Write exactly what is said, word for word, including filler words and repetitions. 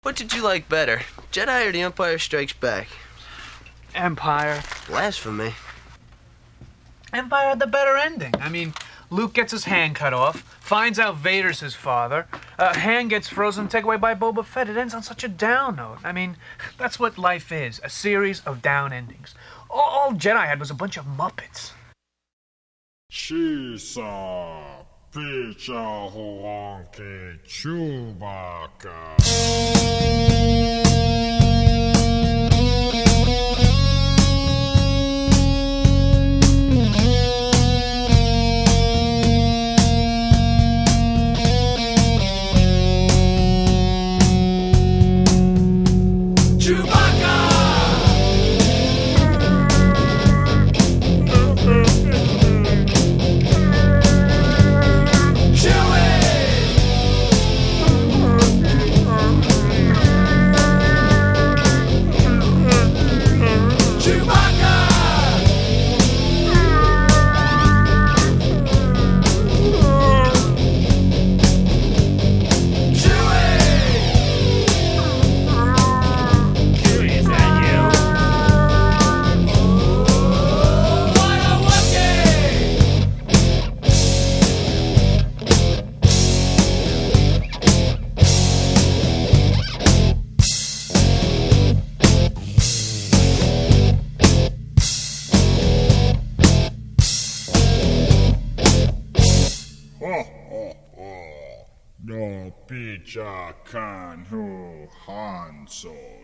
What did you like better, Jedi or The Empire Strikes Back? Empire. Blasphemy. Empire had the better ending. I mean, Luke gets his hand cut off, finds out Vader's his father, uh, hand gets frozen, taken away by Boba Fett. It ends on such a down note. I mean, that's what life is, a series of down endings. All, all Jedi had was a bunch of Muppets. Shisa, Picha, Honke, Chewbacca. No Picha Kanhu Hanso.